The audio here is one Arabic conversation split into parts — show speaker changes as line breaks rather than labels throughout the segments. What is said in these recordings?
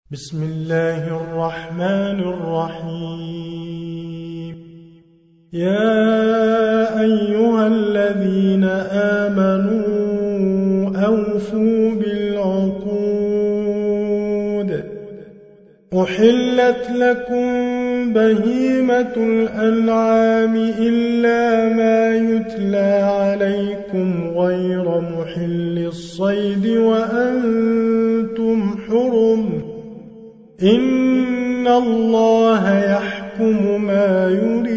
بسم الله الرحمن الرحيم. يا أيها الذين آمنوا أوفوا بالعقود. أحلت لكم بهيمة الأنعام إلا ما يتلى عليكم غير محل الصيد وأنتم حرم. إن الله يحكم ما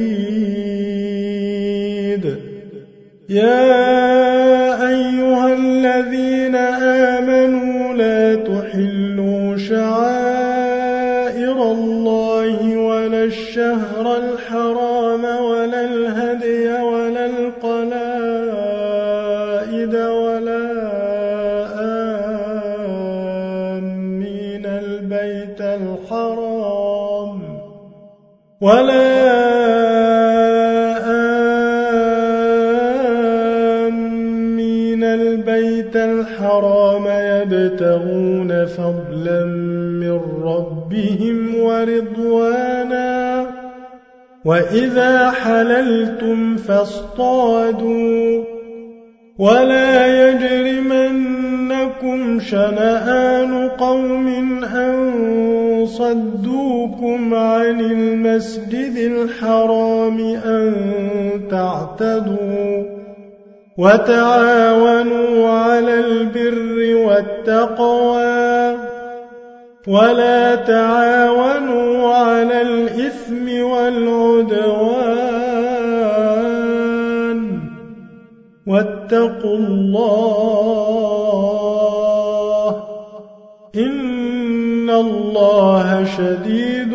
يريد. يا أيها الذين آمنوا لا تحلوا شعائر الله ولا الشهر الحرام ولا الهدي ولا القلائد ولا آمين البيت الحرام يبتغون فضلا من ربهم ورضوانا. وإذا حللتم فاصطادوا ولا يجرمنكم شنآن قوم أن صدوكم عن المسجد الحرام أن تعتدوا. وتعاونوا على البر والتقوى ولا تعاونوا على الإثم والعدوان. واتقوا الله إن الله شديد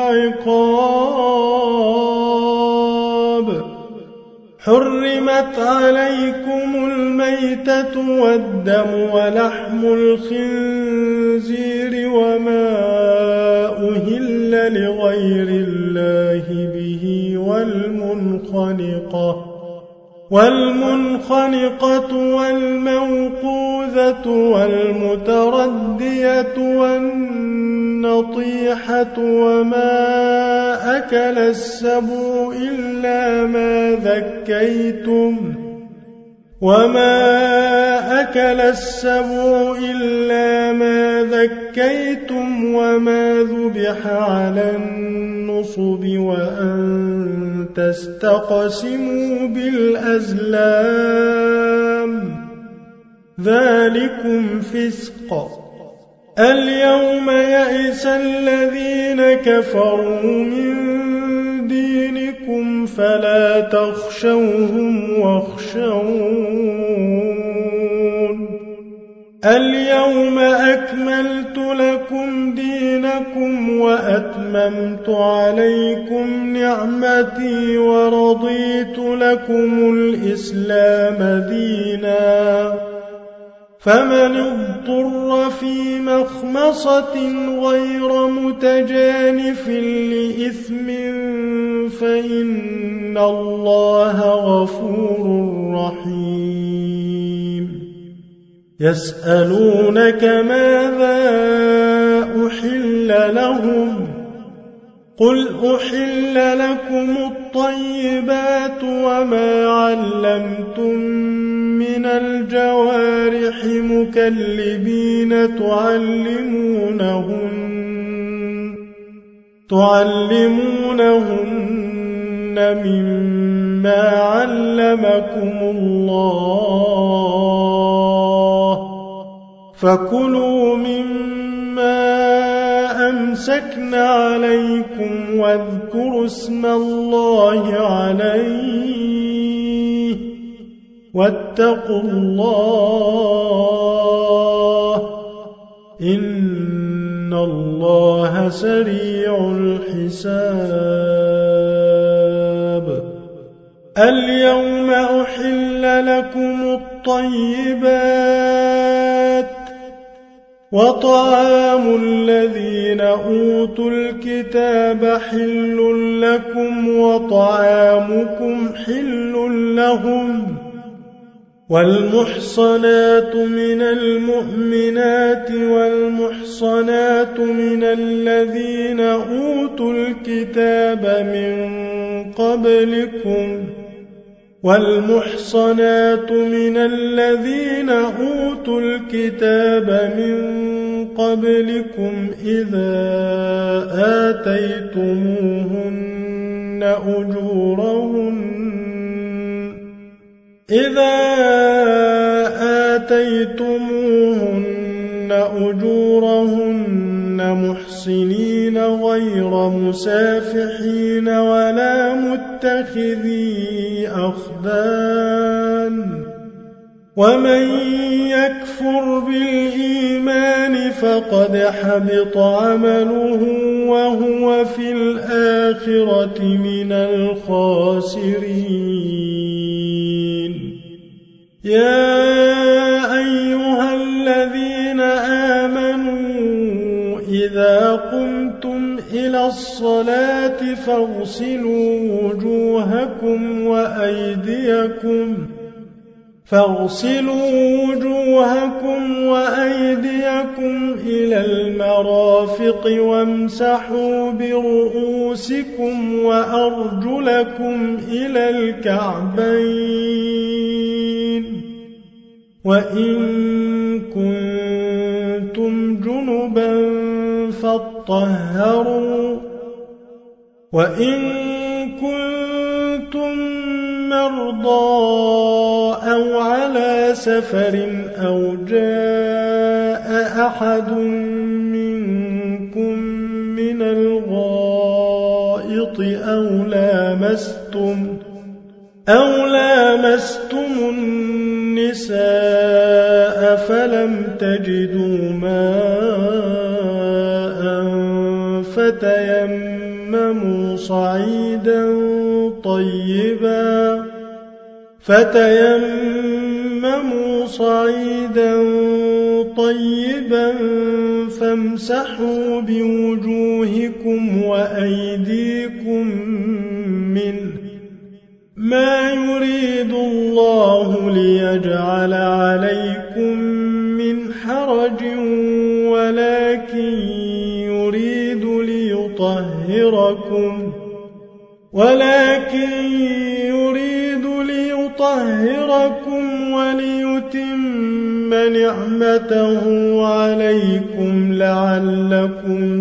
العقاب. حرمت عليكم الميتة والدم ولحم الخنزير وما أهل لغير الله به والمنخنقة والموقوذة والمتردية والنطيحة وما أكل السبع إلا ما ذكيتم وما ذبح على النصب وأن تستقسموا بالأزلام ذلكم فسق. اليوم يئس الذين كفروا من دينكم فلا تخشوهم واخشون. اليوم أكملت لكم دينكم وأتممت عليكم نعمتي ورضيت لكم الإسلام دينا. فمن اضطر في مخمصة غير متجانف لإثم فإن الله غفور رحيم. يسألونك ماذا أحل لهم قل أحل لكم الطيبات وما علمتم من الجوارح مكلبين تعلمونهن مما علمكم الله. فكلوا مما أمسكن عليكم واذكروا اسم الله عليه واتقوا الله إن الله سريع الحساب. اليوم أحل لكم الطيبات وطعام الذين أوتوا الكتاب حل لكم وطعامكم حل لهم والمحصنات من المؤمنات والمحصنات من الذين أوتوا الكتاب من قبلكم إذا آتيتموهن أجورهن محصنين غير مسافحين ولا متخذي أخدان ومن يكفر بالإيمان فقد حبط عمله وهو في الآخرة من الخاسرين. يا أيها الذين آمنوا إذا قمتم إلى الصلاة فاغسلوا وجوهكم وأيديكم إلى المرافق وامسحوا برؤوسكم وأرجلكم إلى الكعبين وإن كنتم جنبا فاطهروا وإن كنتم مرضى أو على سفر أو جاء أحد منكم من الغائط أو لامستم النساء فلم تجدوا ماء فتيمموا صعيدا طيبا فامسحوا بوجوهكم وأيديكم منه ما يريد الله ليجعل عليكم من حرج ولكن يريد ليطهركم وليتم نعمته عليكم لعلكم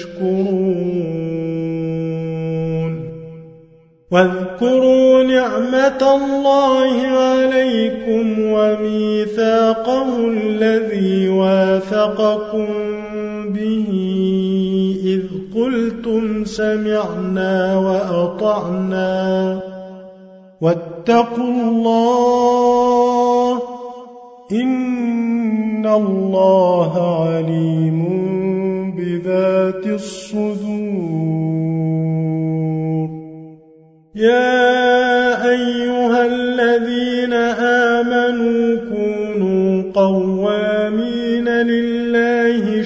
تشكرون. واذكروا نعمة الله عليكم وميثاقه الذي واثقكم به إذ قلتم سمعنا وأطعنا واتقوا الله إن الله عليم بذات الصدور. يا أيها الذين آمنوا كونوا قوامين لله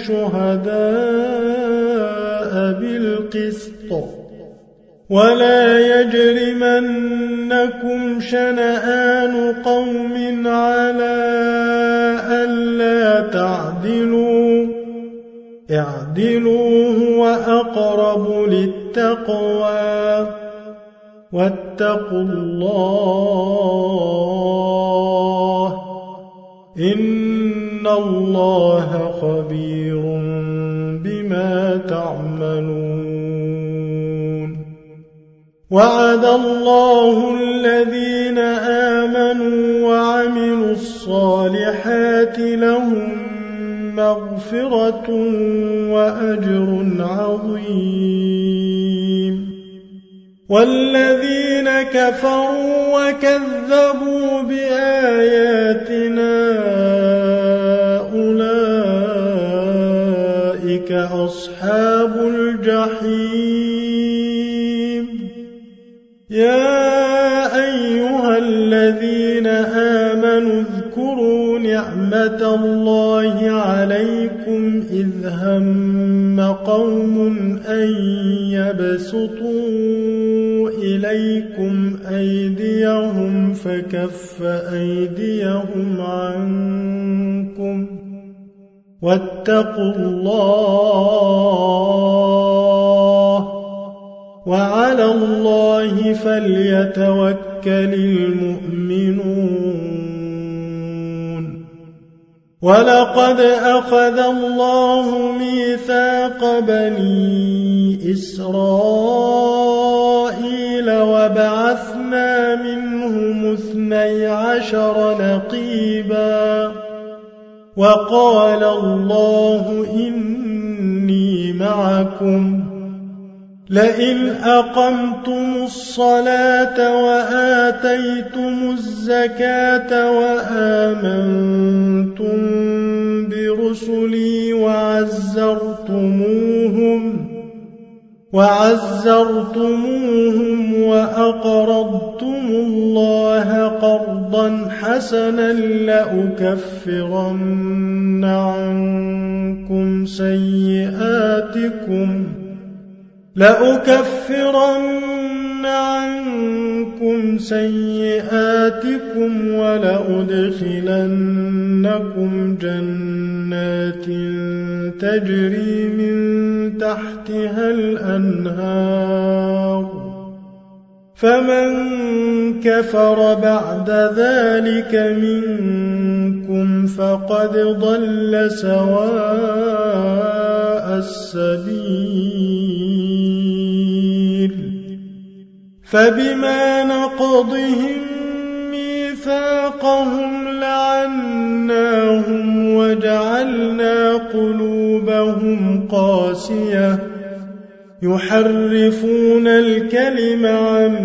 شهداء بالقسط ولا يجرمنكم شنآن قوم على ألا تعدلوا اعدلوا هو أقرب للتقوى واتقوا الله إن الله خبير بما تعملون. وعد الله الذين آمنوا وعملوا الصالحات لهم مغفرة وأجر عظيم. والذين كفروا وكذبوا بآياتنا أولئك أصحاب الجحيم. يا أيها الذين آمنوا اذكروا نعمة الله عليكم إذ هم قوم أن يبسطوا إليكم أيديهم فكف أيديهم عنكم واتقوا الله وعلى الله فليتوكل المؤمنون. ولقد أخذ الله ميثاق بني إسرائيل وبعثنا منهم 12 نقيبا وقال الله إني معكم لئن أقمتم الصلاة وآتيتم الزكاة وآمنتم برسلي وعزرتموهم وأقرضتم الله قرضا حسنا لأكفرن عنكم سيئاتكم ولأدخلنكم جنات تجري من تحتها الأنهار فمن كفر بعد ذلك منكم فقد ضل سواء السبيل. فبما نقضهم ميثاقهم لعناهم وجعلنا قلوبهم قاسية يحرفون الكلم عن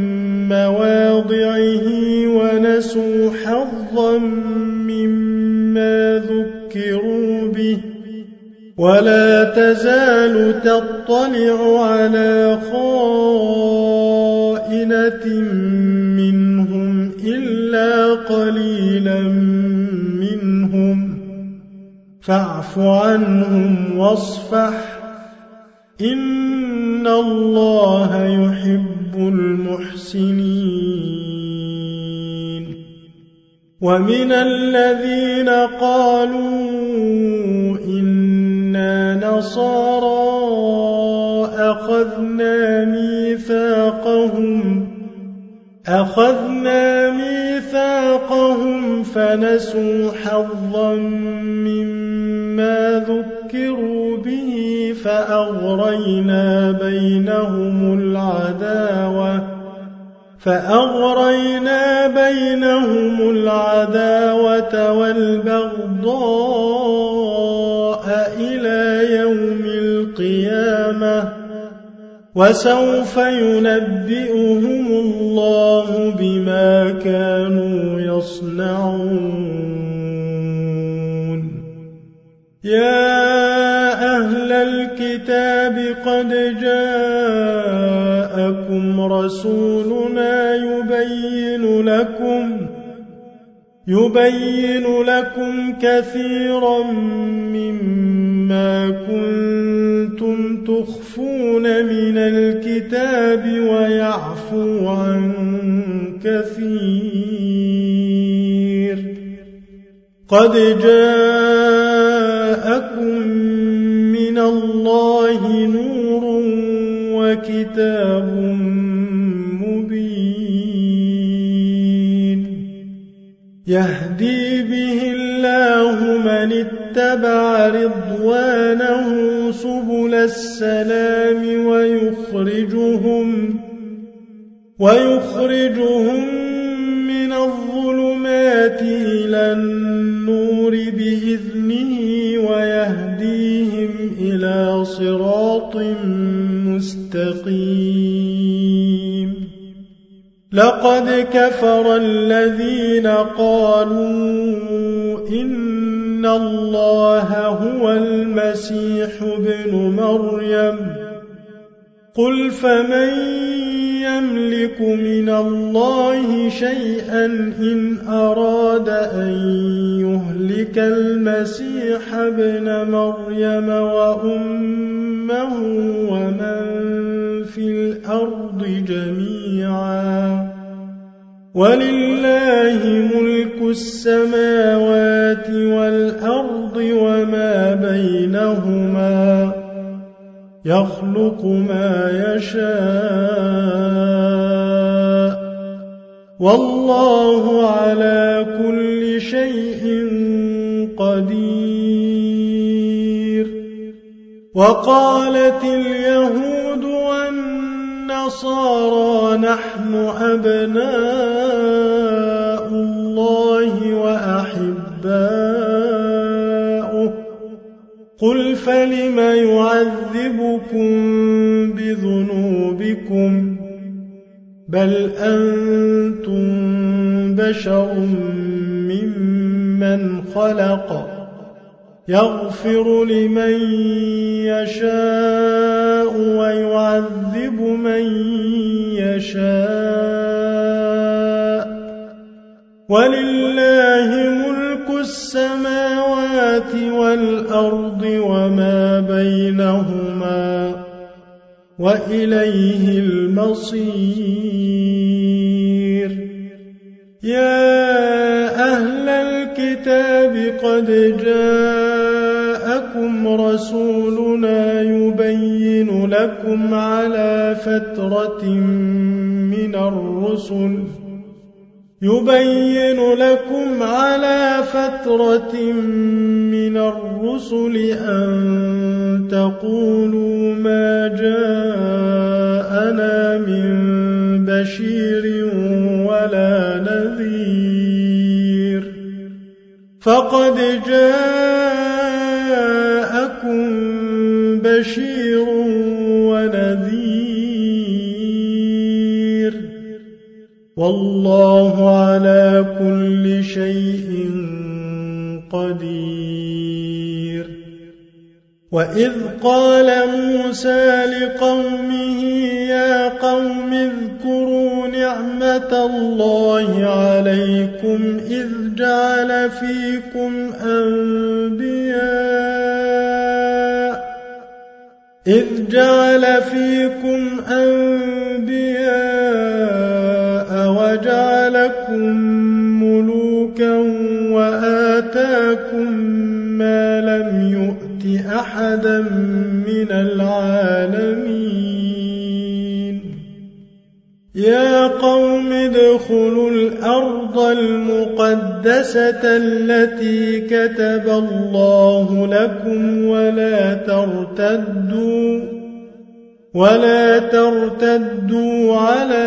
مواضعه ونسوا حظا مما ذكروا به ولا تزال تطلع على خائنة منهم إلا قليلا منهم فاعف عنهم واصفح إن الله يحب المحسنين. ومن الذين قالوا إنا نصارى أخذنا ميثاقهم فنسوا حظا مما ذكروا به فأغرينا بينهم العداوة والبغضاء إلى يوم القيامة وسوف ينبئهم الله بما كانوا يصنعون. يا أهل الكتاب قد جاءكم رسولنا يبين لكم كثيرا مما كنتم تخفون من الكتاب ويعفو عن كثير. قد جاءكم من الله نور وكتاب مبين يهدي به الله من اتبع رضوانه سبل السلام ويخرجهم من الظلمات إلى النور بإذنه ويهديهم إلى صراط مستقيم. لقد كفر الذين قالوا إن الله هو المسيح ابن مريم قل فمن يملك من الله شيئا إن أراد أن يهلك المسيح ابن مريم وأمه ومن في الأرض جميعا ولله ملك السماوات والأرض وما بينهما يخلق ما يشاء والله على كل شيء قدير. وقالت اليهود والنصارى نحن أبناء الله وأحباؤه قل فلم يعذبكم بذنوبكم بل أنتم بشر ممن خلق يغفر لمن يشاء ويعذب من يشاء ولله ملك السماوات والأرض وما بينهما وإليه المصير. يا أهل الكتاب قد جاءكم رسولنا يبين لكم على فترة من الرسل أن تقولوا ما جاءنا من بشير ولا نذير فقد جاءكم بشير ونذير والله على كل شيء قدير. وإذ قال موسى لقومه يا قوم اذكروا نعمة الله عليكم إذ جعل فيكم أنبياء وجعلكم ملوكا وآتاكم ما لم يؤت أحدا من العالمين. يا قوم ادخلوا الأرض المقدسة التي كتب الله لكم ولا ترتدوا على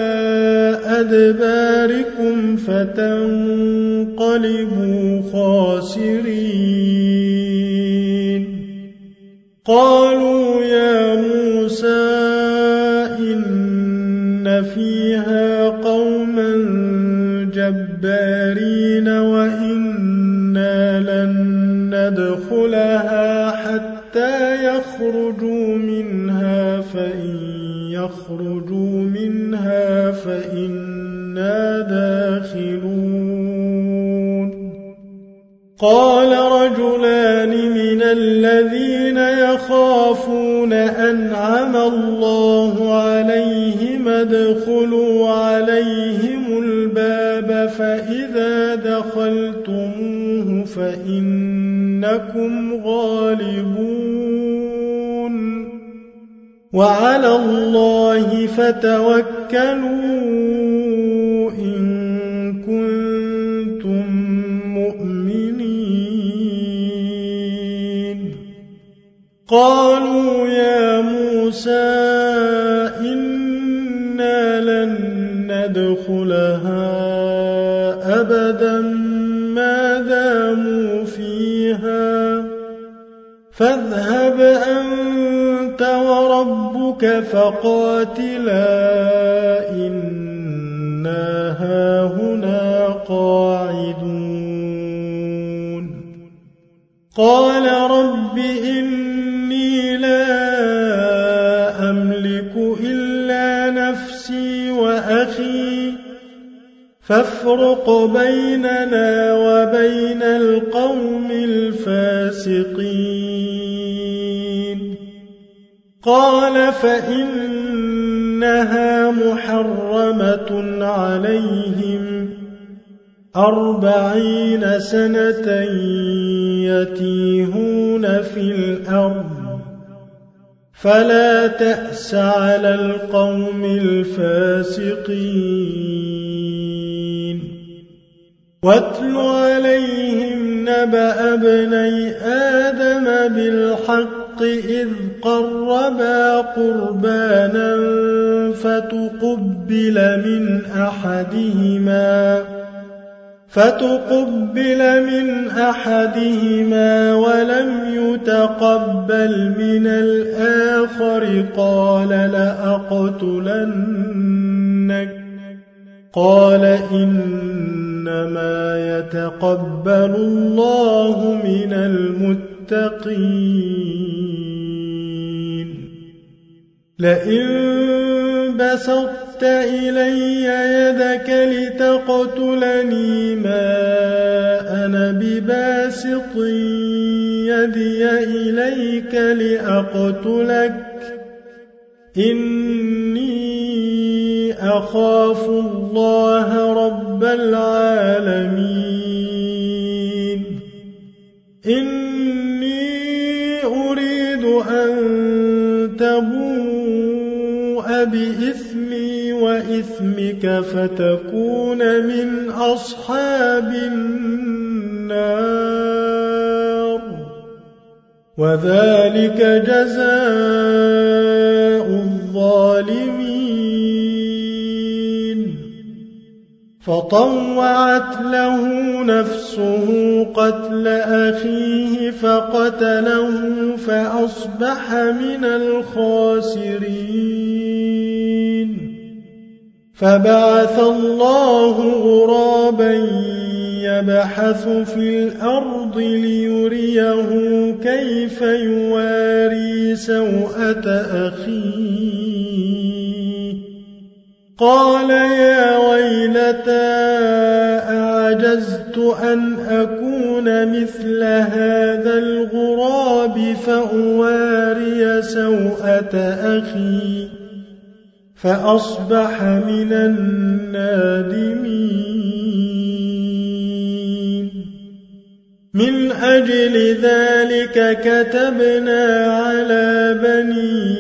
أدباركم فتنقلبوا خاسرين. قالوا يا موسى إن فيها قوما جبارين وإنا لن ندخلها حتى يخرجوا منها فإن يخرجوا منها فإنا داخلون. قال رجلان من الذين يخافون أنعم الله عليهم ادخلوا عليهم الباب فإذا دخلتموه فإنكم غالبون وعلى الله فتوكلوا إن كنتم مؤمنين. قالوا يا موسى إنا لن ندخلها أبدا ما داموا فيها فاذهب أنت وربك فقاتلا إنا هاهنا قاعدون. قال رب إني لا أملك إلا نفسي أخي فافرق بيننا وبين القوم الفاسقين قال فإنها محرمة عليهم 40 سنة يتيهون في الأرض فلا تأس على القوم الفاسقين واتل عليهم نبأ ابني آدم بالحق إذ قربا قربانا فتقبل من أحدهما ولم يتقبل من الآخر قال لأقتلنك قال إنما يتقبل الله من المتقين لئن بسطت إلي يدك لتقتلني ما أنا بباسط يدي إليك لأقتلك إني أخاف الله رب العالمين إني أريد أن تبوء بإثمي وإثمك فتكون من أصحاب النار وذلك جزاء الظالمين فطوعت له نفسه قتل أخيه فقتله فأصبح من الخاسرين فبعث الله غرابا يبحث في الأرض ليريه كيف يواري سوءة أخيه قال يا ويلتى أعجزت أن أكون مثل هذا الغراب فأواري سوءة أخي فأصبح من النادمين من أجل ذلك كتبنا على بني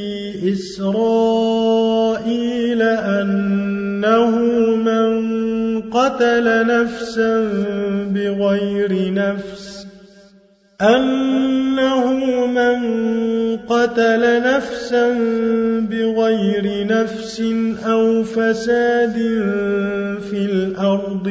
إسرائيل أنه من قتل نفسا بغير نفس أو فساد في الأرض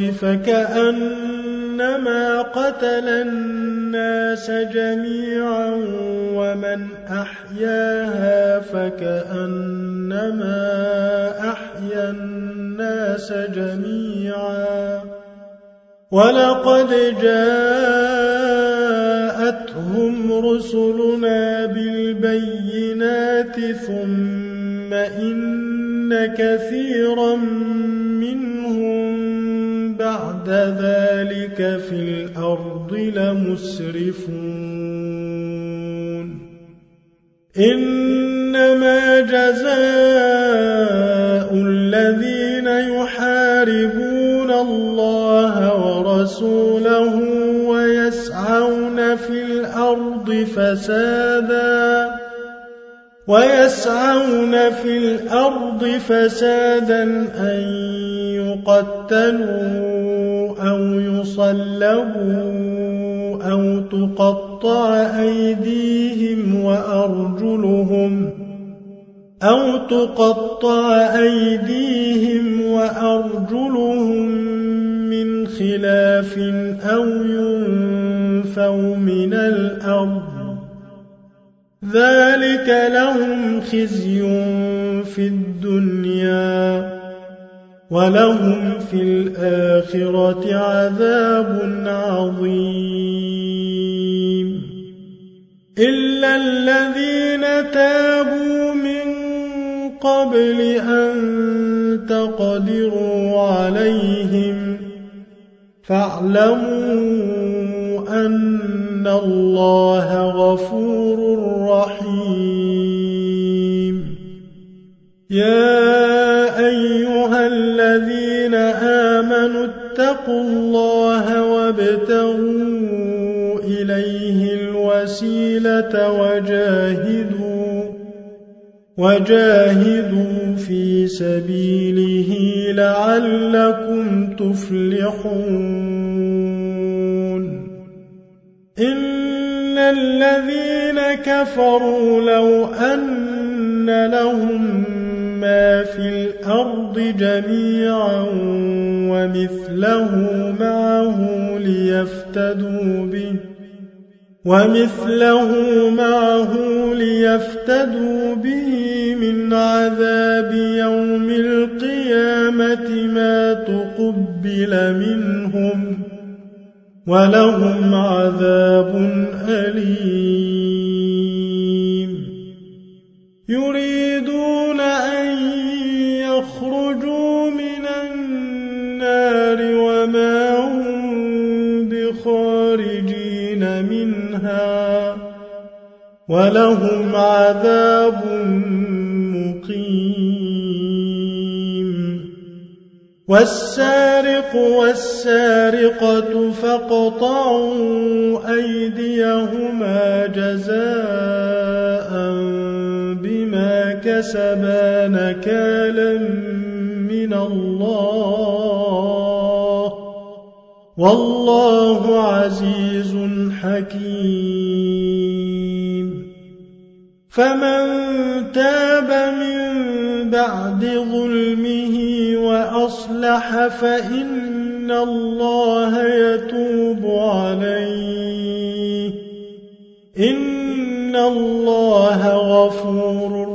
فكأنما قتل الناس جميعا ومن أحياها فكأنما أحيا الناس جميعا ولقد جاءتهم رسلنا بالبينات ثم إن كثيرا منهم بعد ذلك في الأرض لمسرفون إنما جزاء الذين يحاربون الله ورسوله ويسعون في الأرض فسادا أن يقتلوا أو يصلبوا أو تقطع أيديهم وأرجلهم من خلاف أو ينفوا من الأرض ذلك لهم خزي في الدنيا ولهم في الآخرة عذاب عظيم إلا الذين تابوا من قبل أن تقدروا عليهم فاعلموا أن الله غفور رحيم يا أيها الذين آمنوا اتقوا الله وابتغوا إليه الوسيلة وجاهدوا في سبيله لعلكم تفلحون إن الذين كفروا لو أن لهم ما في الأرض جميعا ومثله معه ليفتدوا به من عذاب يوم القيامة ما تقبل منهم ولهم عذاب أليم يريدون أن يخرجوا من النار وما هم بخارجين منها ولهم عذاب مقيم والسارق والسارقة فاقطعوا أيديهما جزاء بما كسبا نكالا من الله والله عزيز حكيم فمن تاب من بعد ظلمه وأصلح فإن الله يتوب عليه إن الله غفور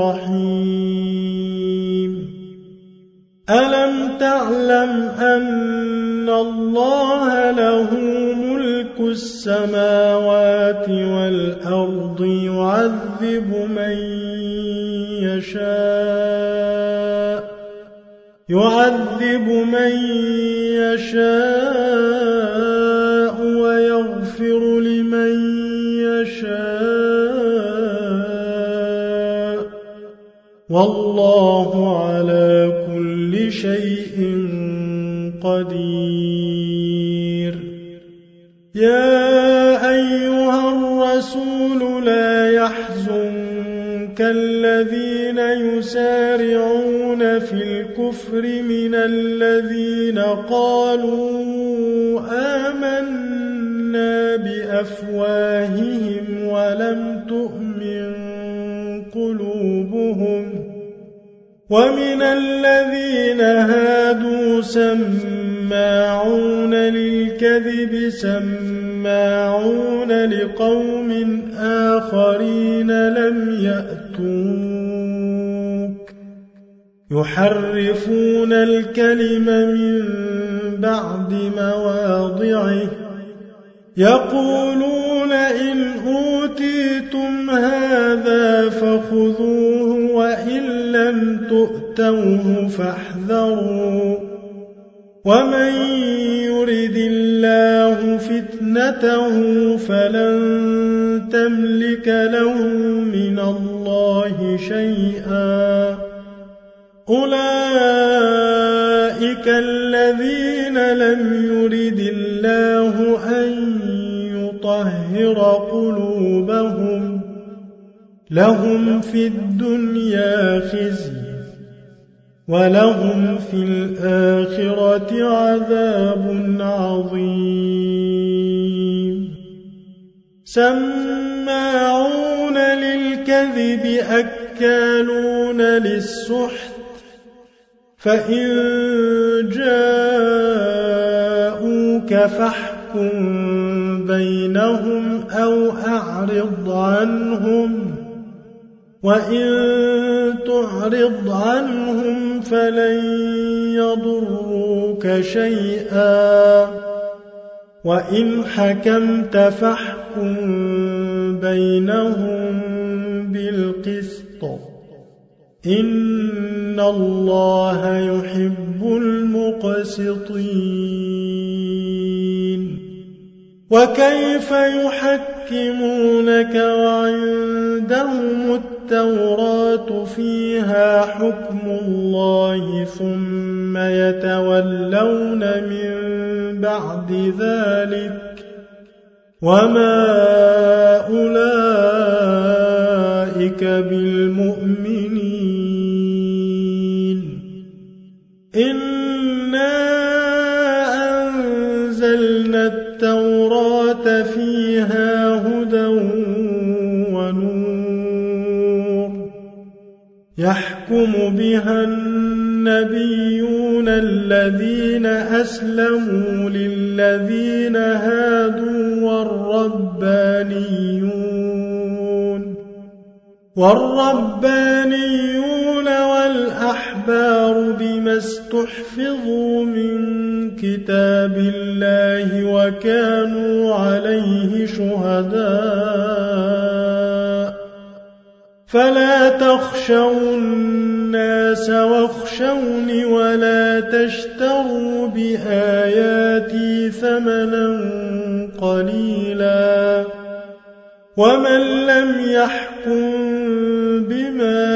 رحيم ألم تعلم أن الله له ملك السماوات والأرض يعذب من يشاء ويغفر لمن يشاء والله على كل شيء قدير يا أيها الرسول لا يحزنك الذين يسارعون في الكفر من الذين قالوا آمنا بأفواههم ولم تؤمن قلوبهم ومن الذين هادوا سماعون للكذب سماعون لقوم آخرين لم يأتوك يحرفون الكلم من بعد مواضعه يقولون إن أوتيتم هذا فخذوه وإن لم تؤتوه فاحذروا ومن يرد الله فتنته فلن تملك له من الله شيئا أولئك الذين لم يرد الله أن يطهر قلوبهم لهم في الدنيا خزي ولهم في الآخرة عذاب عظيم سماعون للكذب أكالون للسحت فإن جاءوك فاحكم بينهم أو أعرض عنهم وإن تعرض عنهم فلن يضروك شيئا وإن حكمت فاحكم بينهم بالقسط إن الله يحب المقسطين وكيف يحكمونك وعندهم التوراة فيها حكم الله ثم يتولون من بعد ذلك وما أولئك بالمؤمنين إنا أنزلنا التوراة فيها هدى ونور يحكم بها النبيون الذين أسلموا للذين هادوا والربانيون والأحبار بما استحفظوا من كتاب الله وكانوا عليه شهداء فلا تخشوا الناس واخشوني ولا تشتروا بآياتي ثمنا قليلا ومن لم يحكم بما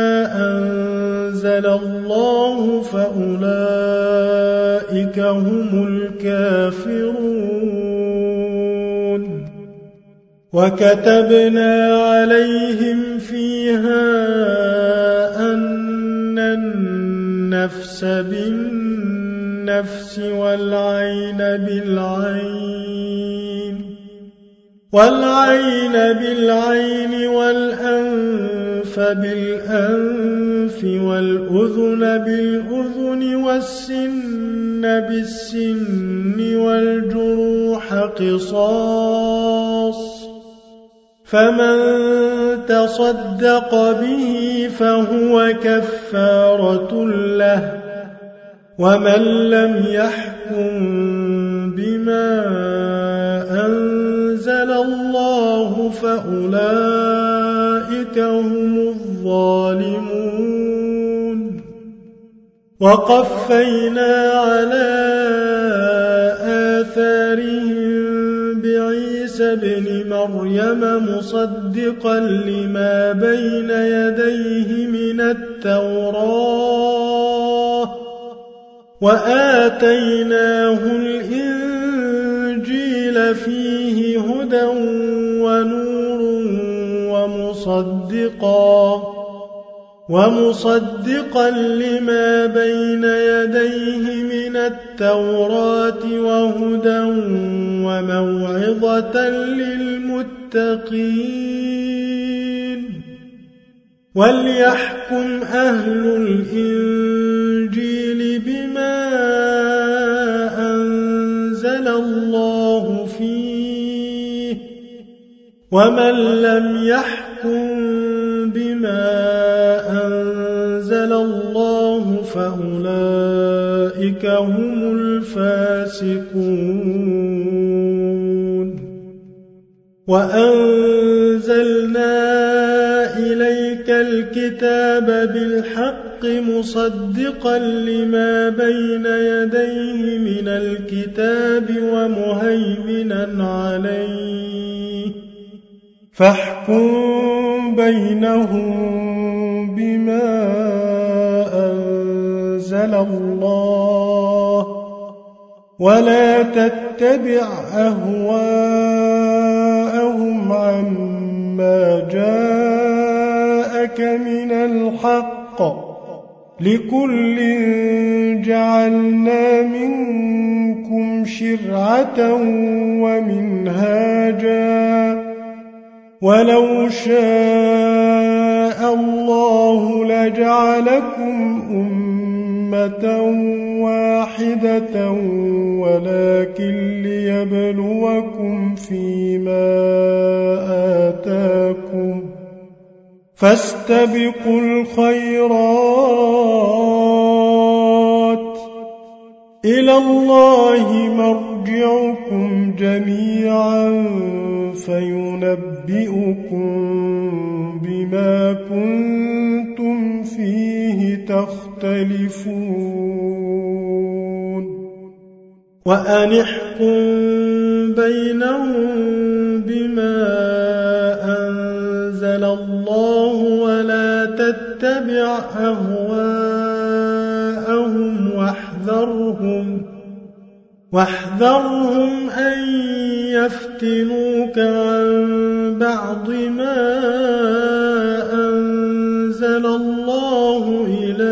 أنزل الله فأولئك هم الكافرون وكتبنا عليهم فيها أن النفس بالنفس والعين بالعين والأنف بالأنف والأذن بالأذن والسن بالسن والجروح قصاص فمن تصدق به فهو كفارة له ومن لم يحكم بما أنزل الله فأولئك هم الظالمون وقفينا على آثارهم بعيسى ابن مريم مصدقا لما بين يديه من التوراة وآتيناه الإنجيل فيه هدى ونور ومصدقا لما بين يديه من التوراة وهدى وموعظة للمتقين وليحكم أهل الإنجيل بما أنزل الله فيه ومن لم يحكم بما أنزل الله فأولئك هم الفاسقون وأنزلنا إليك الكتاب بالحق مصدقا لما بين يديه من الكتاب ومهيمنا عليه فاحكم بينهم بما أنزل الله ولا تتبع أهواءهم عما جاءك من الحق لكل جعلنا منكم شرعة ومنهاجا ولو شاء الله لجعلكم أمة واحدة ولكن ليبلوكم فيما آتاكم فاستبقوا الخيرات إلى الله مرجعكم جميعا فينبئكم بما كنتم فيه يختلفون وأن احكم بينهم بما أنزل الله ولا تتبع أهواءهم واحذرهم أن يفتنوك عن بعض ما أنزل الله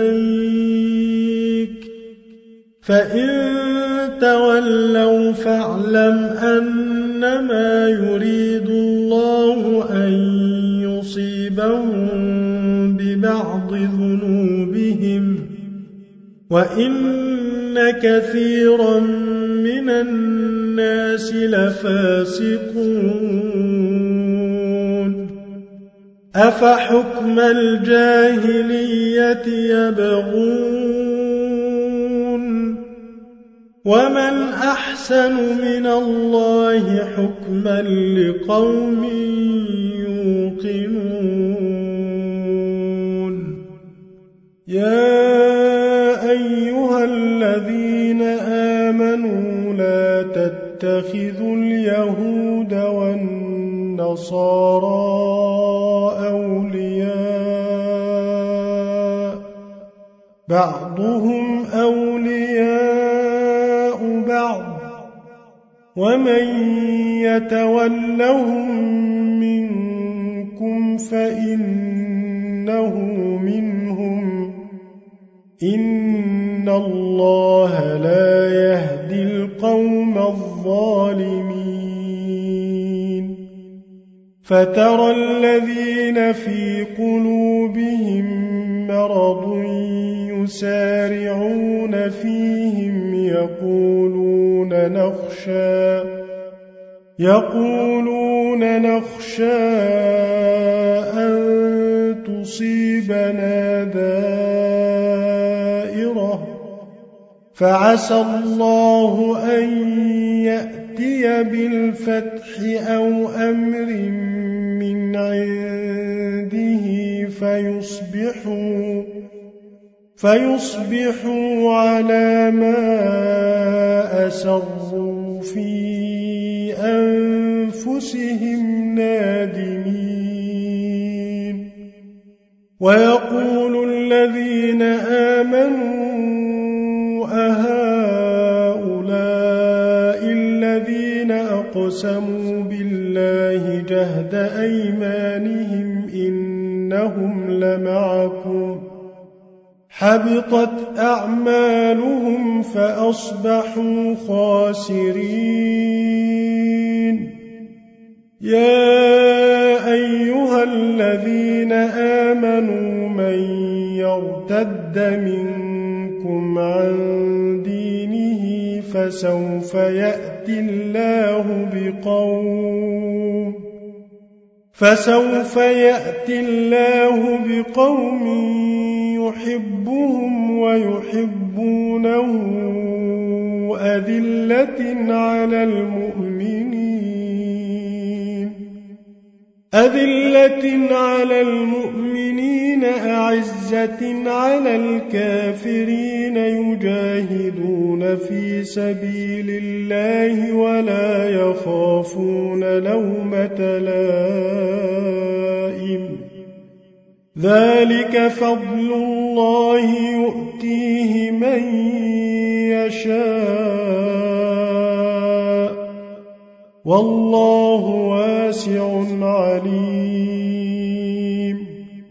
إليك فإن تولوا فاعلم أنما يريد الله أن يصيبهم ببعض ذنوبهم وإن كثيرا من الناس لفاسقون أفحكم الجاهلية يبغون ومن أحسن من الله حكما لقوم يوقنون يا أيها الذين آمنوا لا تتخذوا اليهود والنصارى أولياء بعضهم أولياء بعض ومن يتولهم منكم فإنه منهم إن الله لا يهدي القوم الظالمين فترى الذين في قلوبهم مرض يسارعون فيهم يقولون نخشى أن تصيبنا دائرة فعسى الله أن يأتي بالفتح أو أمر من عنده فيصبحوا على ما أسروا في أنفسهم نادمين ويقول الذين آمنوا أهؤلاء الذين أقسموا بالله جهد أيمانهم إنهم لمعكم حبطت أعمالهم فأصبحوا خاسرين يا أيها الذين آمنوا من يرتد منكم عن دينه فسوف يأتي الله بقوم يحبهم ويحبونه أذلة على المؤمنين أعزة على الكافرين يجاهدون في سبيل الله ولا يخافون لومة لائم ذلك فضل الله يؤتيه من يشاء والله واسع عليم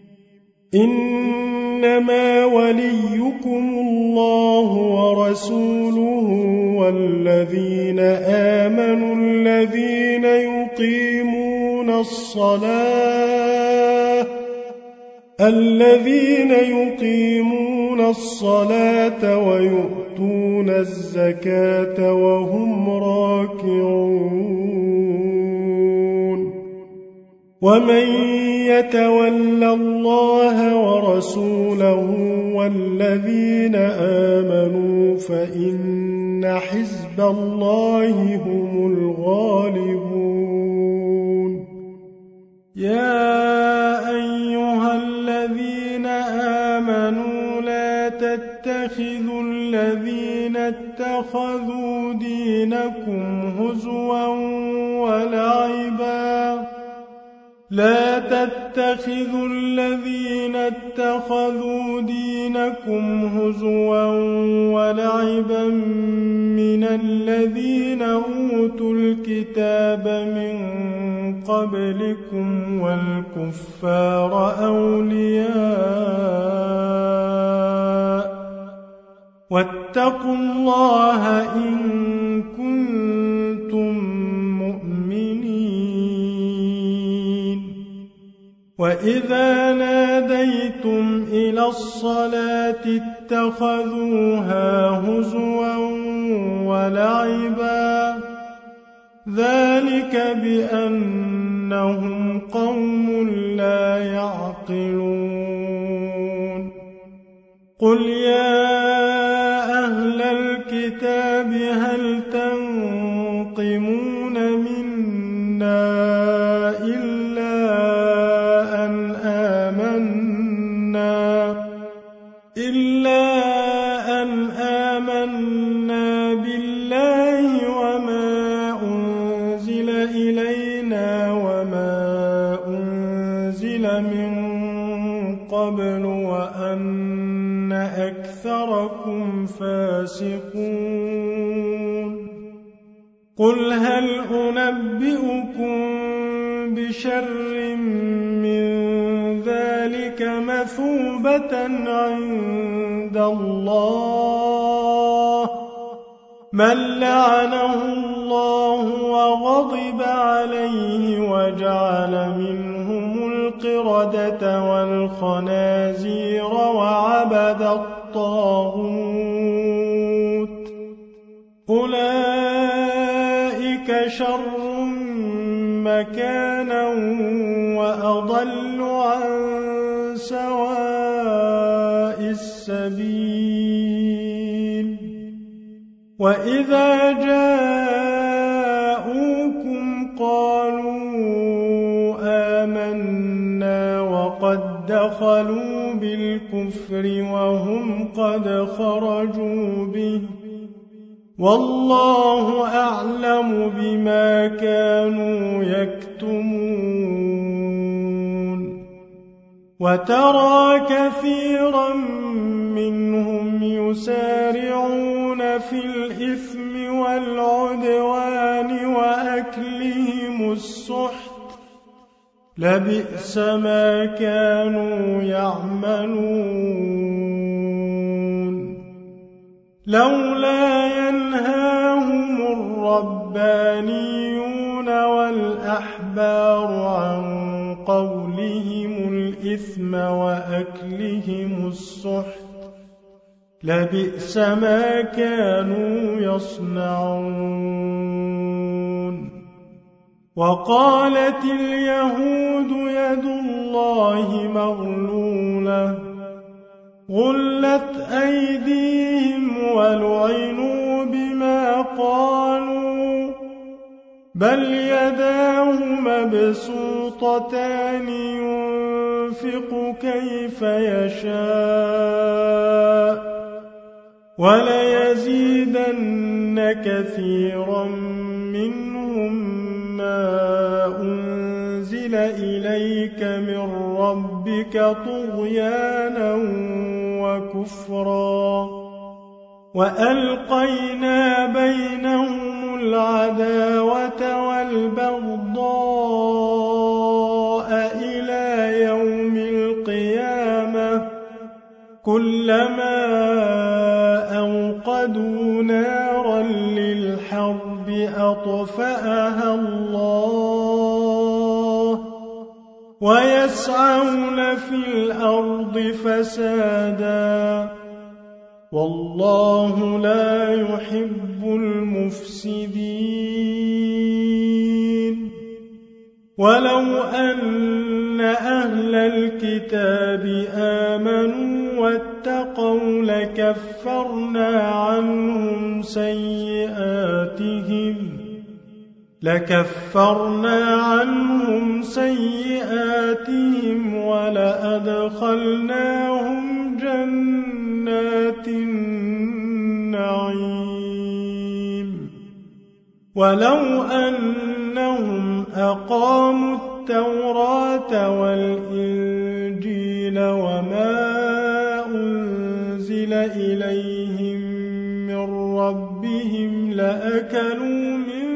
إنما وليكم الله ورسوله والذين آمنوا الذين يقيمون الصلاة ويؤتون الزكاة وهم راكعون ومن يتول الله ورسوله والذين آمنوا فإن حزب الله هم الغالبون يا أيها الذين آمنوا لا اتخذوا دينكم هزوا ولعبا لا تتخذوا الذين اتخذوا دينكم هزوا ولعبا من الذين أوتوا الكتاب من قبلكم والكفار أولياء واتقوا الله إن كنتم مؤمنين. وإذا ناديتم إلى الصلاة اتخذوها هزوا ولعبا ذلك بأنهم قوم لا يعقلون. قل يا أهل الكتاب هل تنقمون منا إلا أن آمنا بالله وما أنزل إلينا وما أنزل من قبل وأن أكثركم فاسقون. قل هل أنبئكم بشر من ذلك مثوبة عند الله من لعنه الله وغضب عليه وجعل منهم القردة والخنازير وعبد الطاغوت أولئك شر مكانا وأضل عن سواء السبيل. وإذا جاءوكم قالوا آمنا وقد دخلوا بالكفر وهم قد خرجوا به والله أعلم بما كانوا يكتمون. وترى كثيرا منهم يسارعون في الإثم والعدوان وأكلهم السحت لبئس ما كانوا يعملون. لولا ينهاهم الربانيون والأحبار عن قولهم الإثم وأكلهم السحت لبئس ما كانوا يصنعون. وقالت اليهود يد الله مغلولة غلت أيديهم ولعنوا بما قالوا بل يداه مبسوطتان ينفق كيف يشاء وليزيدن كثيرا منهم ما أنزل إليك من ربك طغيانا وكفرا وألقينا بينهم العداوة والبغضاء إلى يوم القيامة كلما أوقدوا نارا للحرب أطفأها الله ويسعون في الأرض فسادا والله لا يحب المفسدين. ولو أن أهل الكتاب آمنوا واتقوا لكفرنا عنهم سيئاتهم ولأدخلناهم جنات النعيم. النعيم ولو أنهم أقاموا التوراة والإنجيل وما أنزل إليهم من ربهم لأكلوا من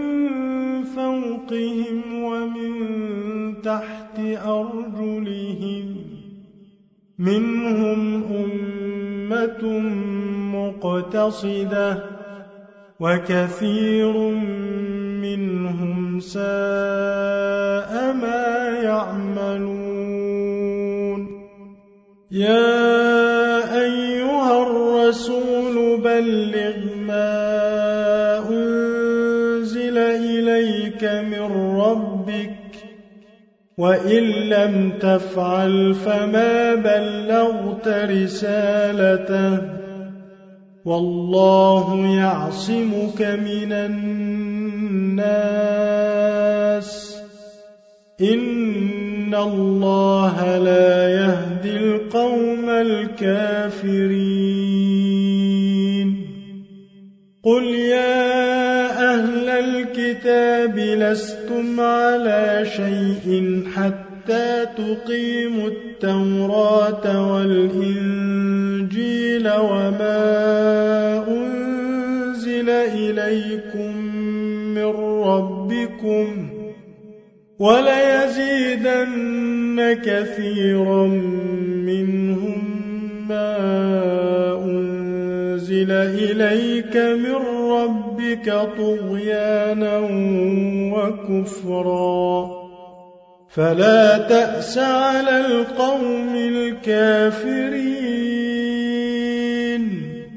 فوقهم ومن تحت أرجلهم منهم أمة مقتصدة وكثير منهم ساء ما يعملون يا أيها الرسول بلغ ما أنزل إليك من ربك وإن لم تفعل فما بلغت رسالته والله يعصمك من الناس إن الله لا يهدي القوم الكافرين قل يا أهل الكتاب لستم على شيء حتى تقيموا التوراة والإنجيل وما أنزل إليكم من ربكم وليزيدن كثيرا منهم ما أنزل إليك من ربك طغيانا وكفرا فلا تأس على القوم الكافرين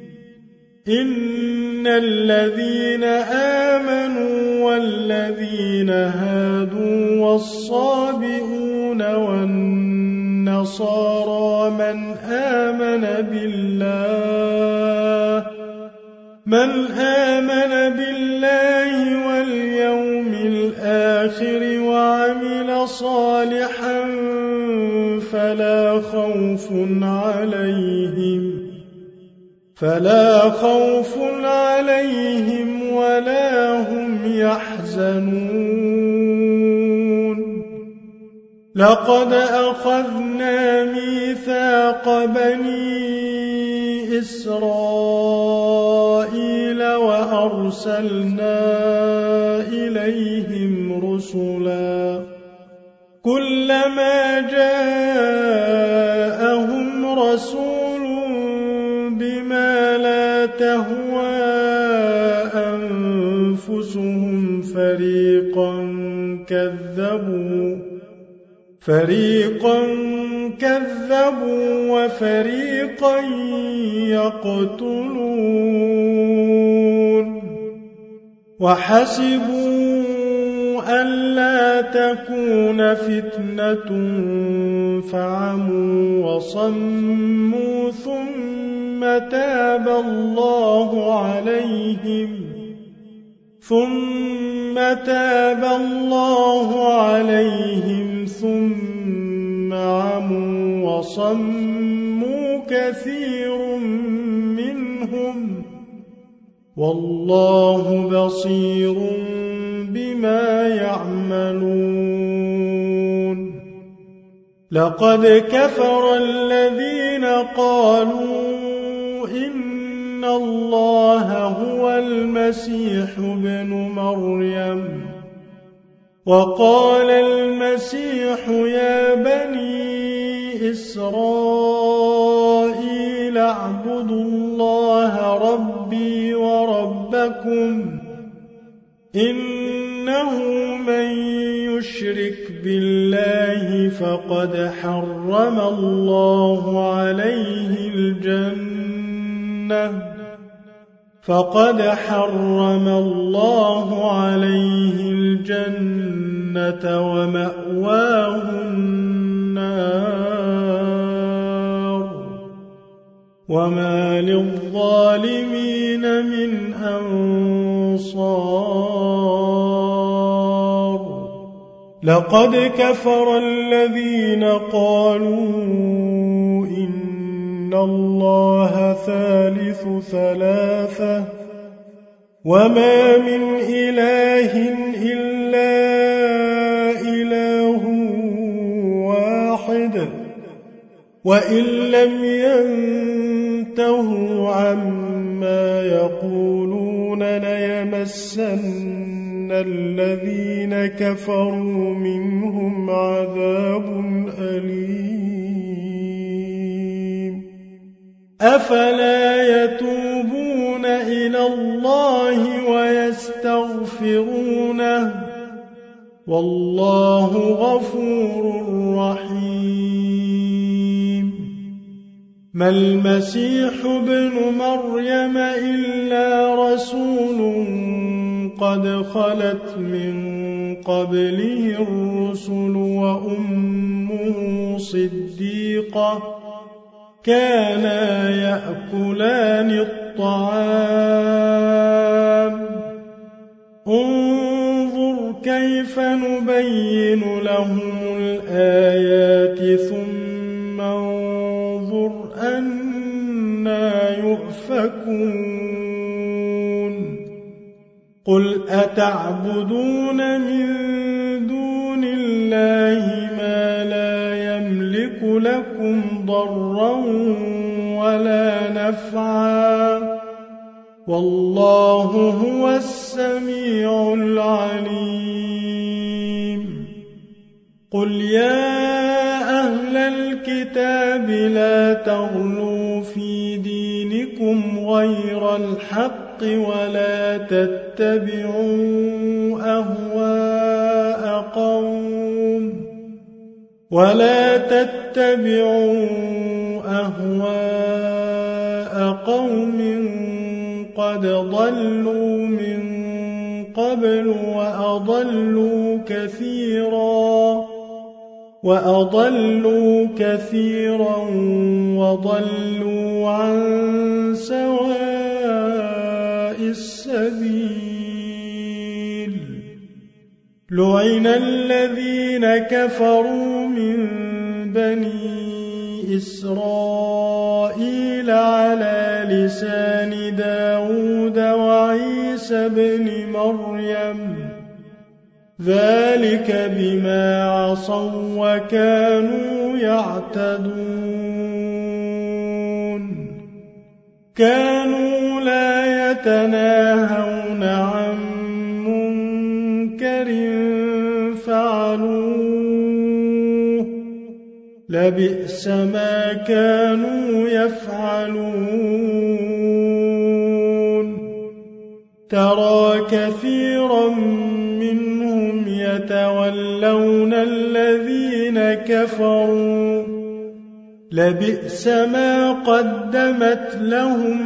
إن الذين آمنوا والذين هادوا والصابئون والنصارى من آمن بالله واليوم الآخر وعمل صالحا فلا خوف عليهم ولا هم يحزنون لقد أخذنا ميثاق بني إسرائيل وأرسلنا إليهم رسلا كلما جاءهم رسول بما لا تهوى أنفسهم فريقا كذبوا وفريقا يقتلون وحسبوا ألا تكون فتنة فعموا وصموا ثم تاب الله عليهم ثم عموا وصموا كثير منهم والله بصير بما يعملون لقد كفر الذين قالوا إن الله هو المسيح ابن مريم وقال المسيح يا بني إسرائيل اعبدوا الله ربي وربكم إنه من يشرك بالله فقد حرم الله عليه الجنة ومأواه النار وما للظالمين من أنصار لقد كفر الذين قالوا إن إن الله ثالث ثلاثة وما من إله إلا إله واحد وإن لم ينتهوا عما يقولون ليمسن الذين كفروا منهم عذاب أليم أفلا يتوبون إلى الله ويستغفرونه والله غفور رحيم ما المسيح ابن مريم إلا رسول قد خلت من قبله الرسل وأمه صديقة كانا يأكلان الطعام انظر كيف نبين لهم الآيات ثم انظر أنى يؤفكون قل أتعبدون من دون الله ما لا يملك لكم ضرا ولا نفعا والله هو السميع العليم قل يا أهل الكتاب لا تغلوا في دينكم غير الحق ولا تتبعوا أهواء قوم قد ضلوا من قبل وأضلوا كثيرا وضلوا عن سواء السبيل لعن الذين كفروا من بني إسرائيل على لسان داود وعيسى بن مريم ذلك بما عصوا وكانوا يعتدون كانوا لا يتناهون عن منكر فعلوه لبئس ما كانوا يفعلون ترى كثيرا منهم يتولون الذين كفروا لبئس ما قدمت لهم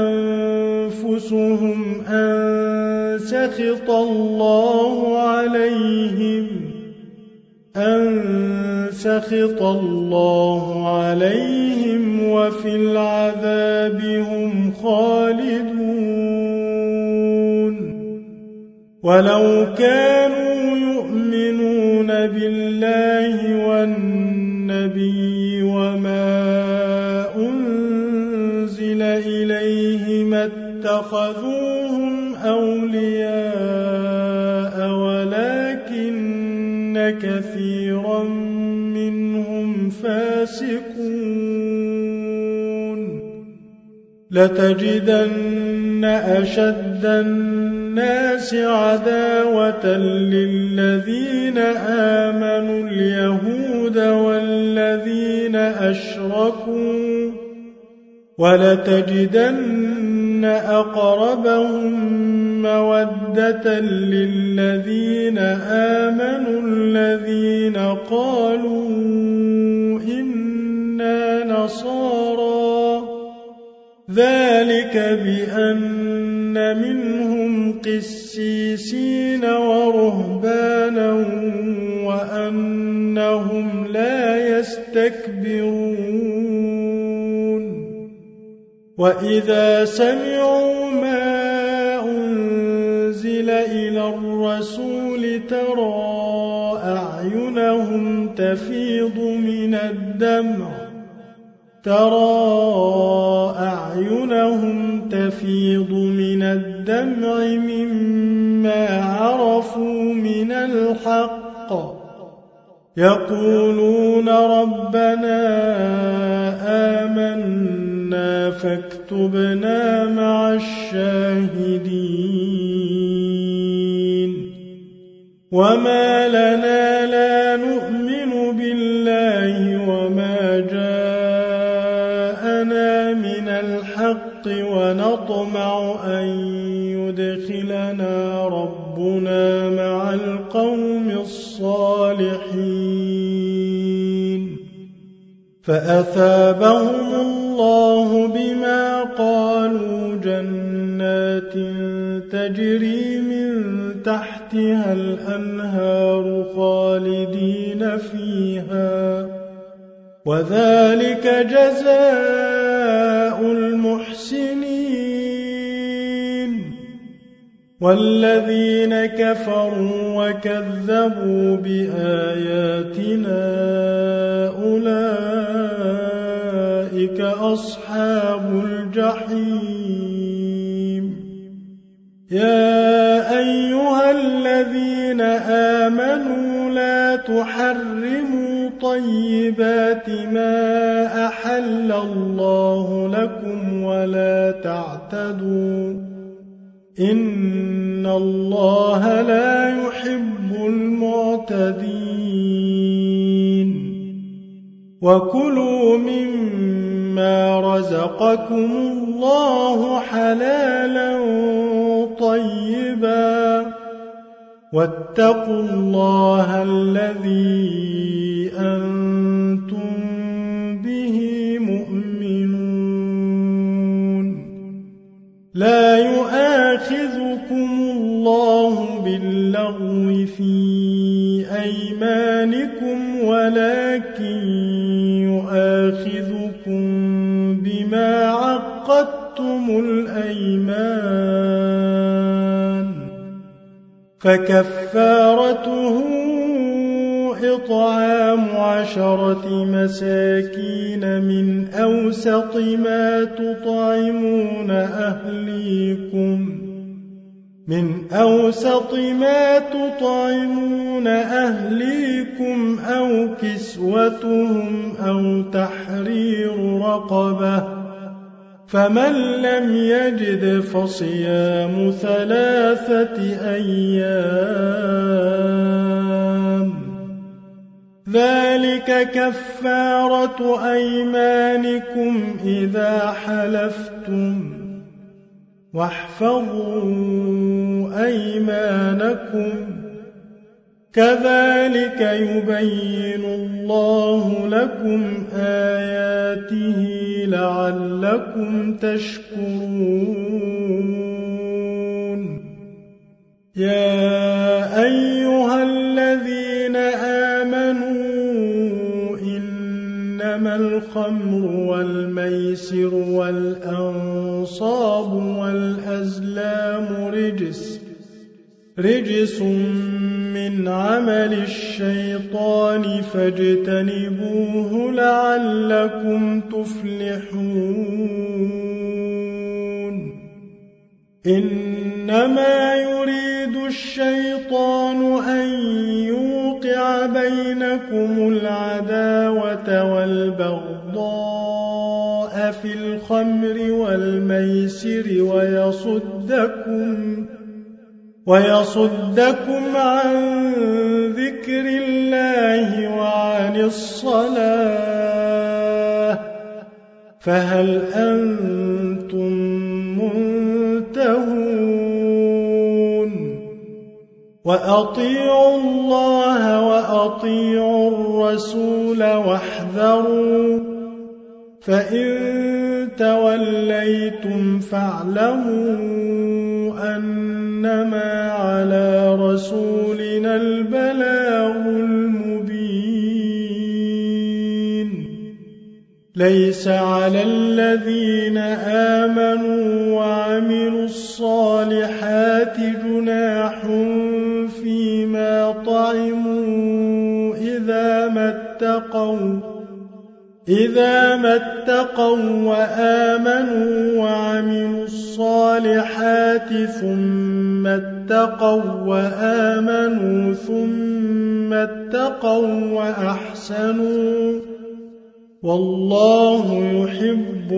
أنفسهم أن سخط الله عليهم وفي العذاب هم خالدون ولو كانوا يؤمنون بالله والنبي وما أنزل إليه ما اتخذوهم أولياء ولكن كثيرا منهم فاسقون لتجدن أشد الناس عداوة للذين آمنوا اليهود والذين أشركوا ولتجدن أقربهم مودة للذين آمنوا الذين قالوا إنا نصارى ذلك بأن منهم قسيسين ورهبانا وأنهم لا يستكبرون وإذا سمعوا ما أنزل إلى الرسول ترى أعينهم تفيض من الدمع ترى أعينهم تفيض من الدمع مما عرفوا من الحق يقولون ربنا آمنا فاكتبنا مع الشاهدين وما لنا لا نؤمن بالله وما جاءنا من الحق ونطمع أن يدخلنا ربنا مع القوم الصالحين فأثابهم الله بما قالوا جنات تجري من تحتها الأنهار خالدين فيها وذلك جزاء المحسنين والذين كفروا وكذبوا بآياتنا أولئك أصحاب الجحيم يا أيها الذين آمنوا لا تحرموا طيبات ما أحل الله لكم ولا تعتدوا إن الله لا يحب المعتدين وكلوا مما رزقكم الله حلالا طيبا واتقوا الله الذي أنتم به مؤمنون لا يؤاخذكم الله باللغو في أيمانكم ولكن يؤاخذكم بما عقدتم الأيمان فكفارته إطعام 10 مساكين من أوسط ما تطعمون أهليكم أو كسوتهم أو تحرير رقبة فمن لم يجد فصيام 3 أيام ذلك كفارة أيمانكم إذا حلفتم واحفظوا أيمانكم كذلك يبين الله لكم آياته لعلكم تشكرون يا أيها الذين آمنوا إنما الخمر والميسر والأنصاب والأزلام رجس من عمل الشيطان فاجتنبوه لعلكم تفلحون إنما يريد الشيطان أن يوقع بينكم العداوة والبغضاء في الخمر والميسر ويصدكم عن ذكر الله وعن الصلاة فهل أنتم منتهون وأطيعوا الله وأطيعوا الرسول واحذروا فإن توليتم فاعلموا أنما على رسولنا البلاغ المبين ليس على الذين آمنوا وعملوا الصالحات جناح فيما طعموا إذا ما اتقوا وآمنوا وعملوا الصالحات ثم اتقوا وآمنوا ثم اتقوا وأحسنوا والله يحب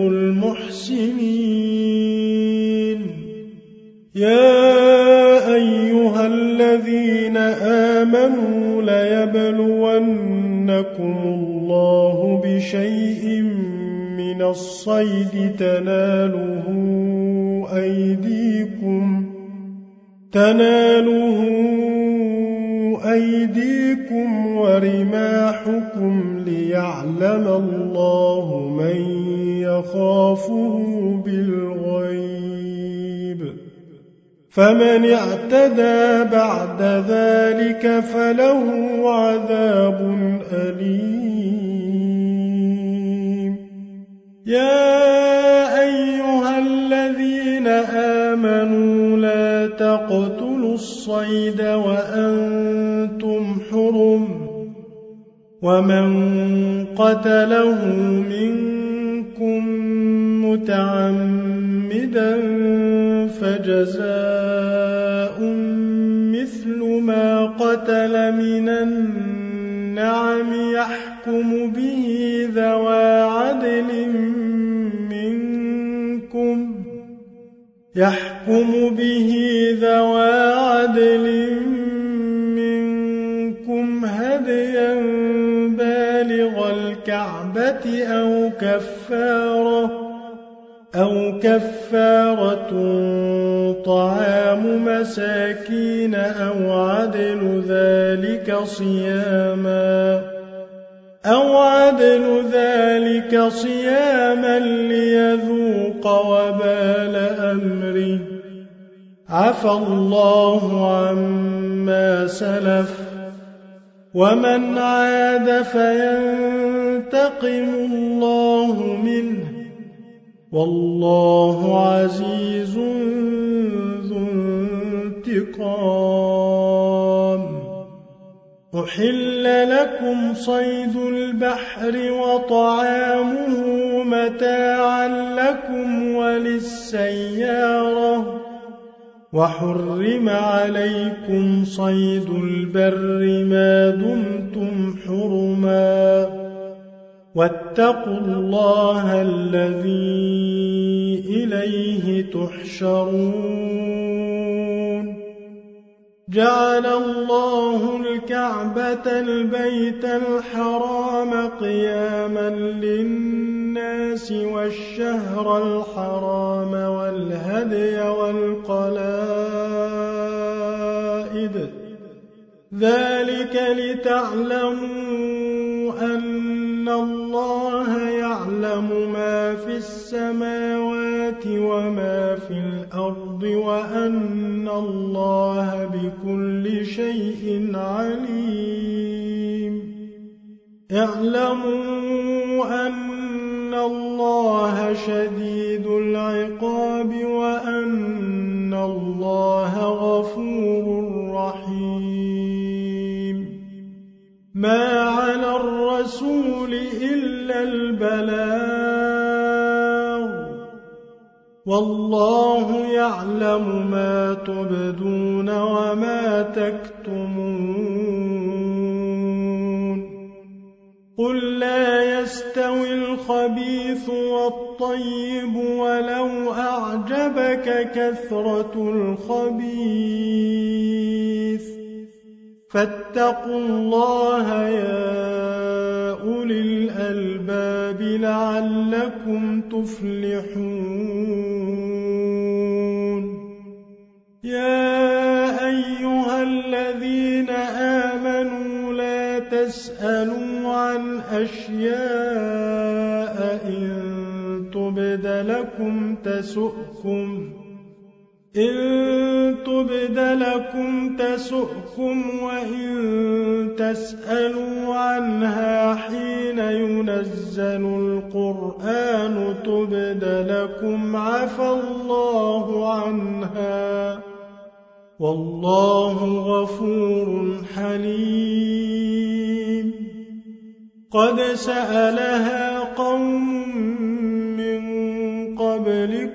المحسنين. يا أيها الذين آمنوا ليبلونكم الله بشيء من الصيد تناله أيديكم ورماحكم ليعلم الله من يخافه بالغيب فمن اعتدى بعد ذلك فله عذاب أليم. يا أيها الذين آمنوا لا تقتلوا الصيد وأنتم حرم ومن قتله منكم متعمدا فجزاء مثل ما قتل من النعم يحكم به ذوى عدل منكم هديا بالغ الكعبة أو كفارة طعام مساكين أو عدل ذلك صياما ليذوق وبال أمره عفى الله عما سلف ومن عاد فينتقم الله منه والله عزيز ذو انتقام. أحل لكم صيد البحر وطعامه متاعا لكم وللسيارة وحرم عليكم صيد البر ما دمتم حرما واتقوا الله الذي إليه تحشرون. جعل الله الكعبة البيت الحرام قياما للناس والشهر الحرام والهدي والقلائد ذلك لتعلموا أن الله يعلم ما في السماوات وما في الأرض وأن الله بكل شيء عليم. اعلموا أن الله شديد العقاب وأن الله غفور رحيم. ما على الرسول إلا البلاغ والله يعلم ما تبدون وما تكتمون. قل لا يستوي الخبيث والطيب ولو أعجبك كثرة الخبيث فاتقوا الله يا أولي الألباب لعلكم تفلحون. يا أيها الذين آمنوا لا تسألوا عن أشياء إن تبد لكم تسؤكم وإن تسألوا عنها حين ينزل القرآن تبد لكم عفى الله عنها والله غفور حليم. قد سألها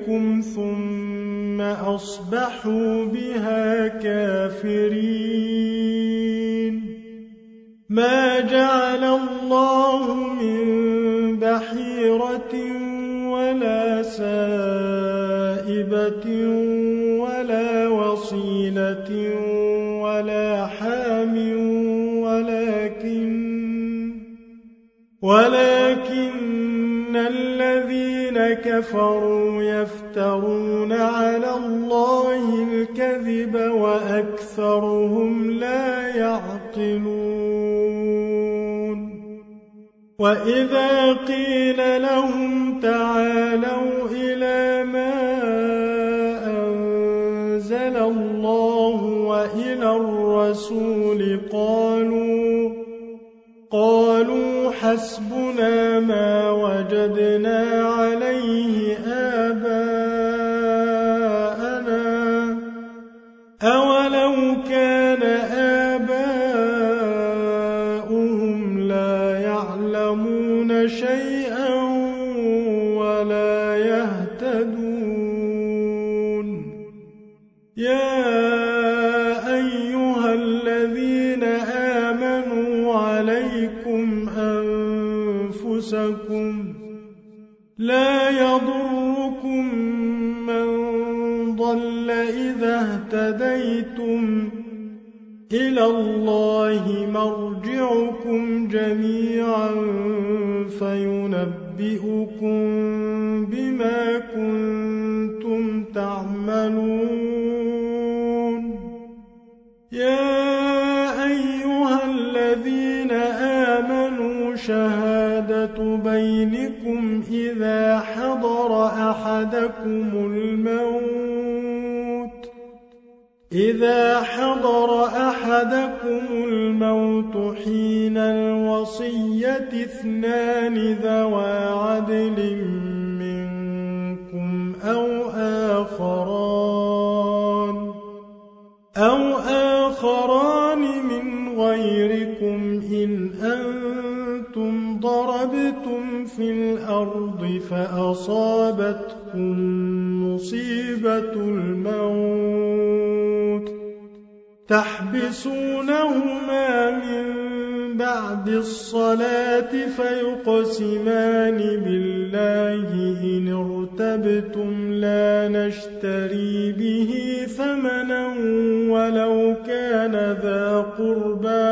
بكم ثم أصبحوا بها كافرين ما جعل الله من بحيرة ولا سائبة ولا وصيلة ولا حام ولكن الذين كفروا يفترون على الله الكذب وأكثرهم لا يعقلون وإذا قيل لهم تعالوا إلى ما أنزل الله وإلى الرسول قالوا حسبنا ما وجدنا عليه آباءنا أولو كان آباؤهم لا يعلمون شيئا ولا يهتدون يا أيها الذين آمنوا عليكم أنفسكم لا يضركم من ضل إذا اهتديتم إلى الله مرجعكم جميعا فينبئكم بما كنتم تعملون يا أيها الذين آمنوا شهادة بينكم إذا حضر أحدكم الموت حين الوصية اثنان ذوى عدل منكم أو آخران من غيركم إن أنتم ضربتم في الأرض فأصابتكم مصيبة الموت تحبسونهما من بعد الصلاة فيقسمان بالله إن ارتبتم لا نشتري به ثمنا ولو كان ذا قربى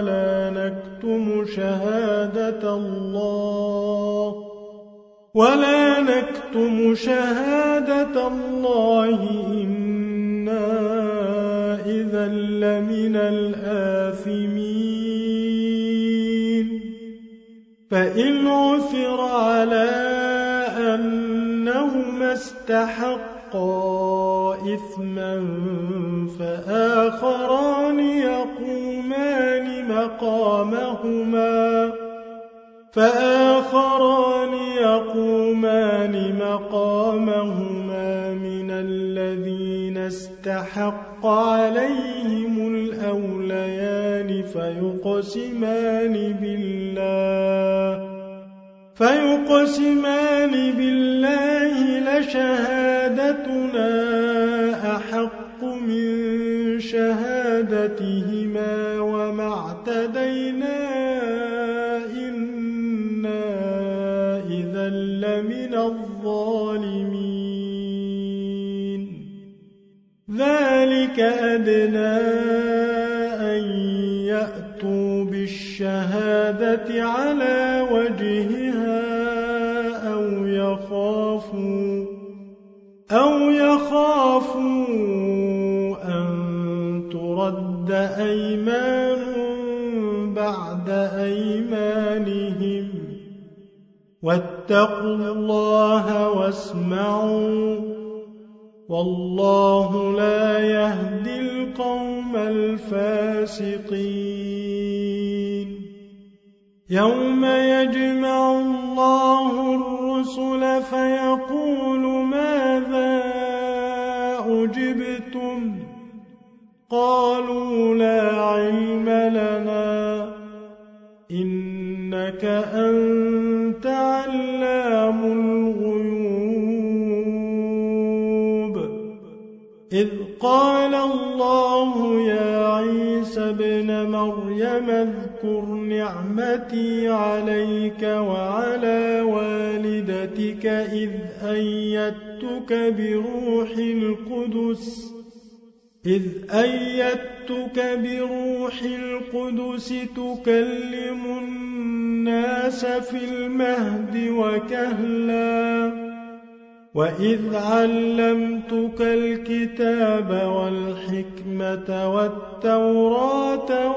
ولا نكتم شهادة الله إنا إذا لمن الآثمين فإن عثر على أنهما استحقا إثما فآخران يقومان مقامهما من الذين استحق عليهم الأوليان فيقسمان بالله لشهادتنا أحق من شهادتهما وما اعتدينا إنا إذا لمن الظالمين ذلك أدنى أن يأتوا بالشهادة على وجهها أو يخافوا أن ترد أيمان بعد أيمانهم واتقوا الله واسمعوا والله لا يهدي القوم الفاسقين يوم يجمع الله الرسل فيقول ماذا أجبتم قالوا لا علم لنا إنك أنت علام الغيوب إذ قال الله يا عيسى ابن مريم اذكر نعمتي عليك وعلى والدتك إذ أيدتك بروح القدس تكلم الناس في المهد وكهلا وإذ علمتك الكتاب والحكمة والتوراة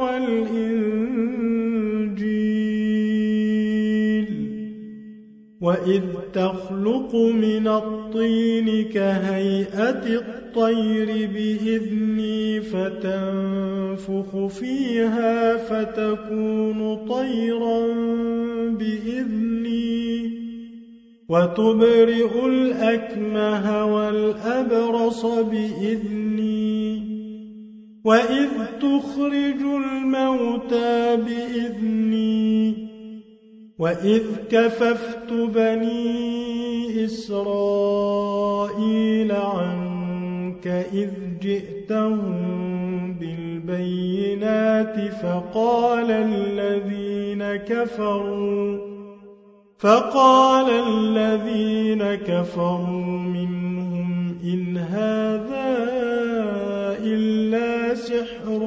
والإنجيل وإذ تخلق من الطين كهيئة الطير بإذني فتنفخ فيها فتكون طيرا بإذني وتبرئ الأكمه والأبرص بإذني وإذ تخرج الموتى بإذني وإذ كففت بني إسرائيل عنك إذ جئتهم بالبينات فقال الذين كفروا منهم إن هذا إلا سحر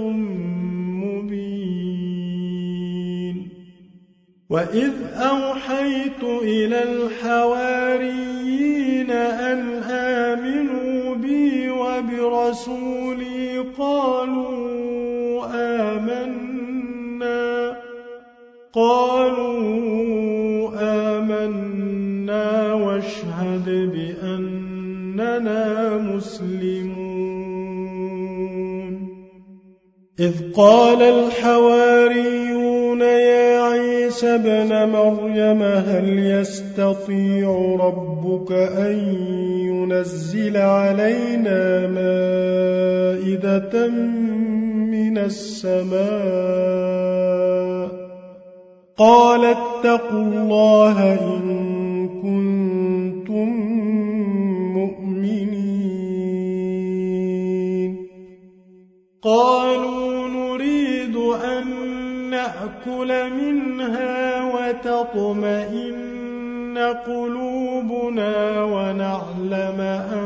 مبين وإذ أوحيت إلى الحواريين أن آمنوا بي وبرسولي قالوا آمنا واشهد بأننا مسلمون إذ قال الحواريون يا عيسى ابن مريم هل يستطيع ربك أن ينزل علينا مائدة من السماء قال اتقوا الله إن كنتم مؤمنين قالوا نريد أن نأكل منها وتطمئن قلوبنا ونعلم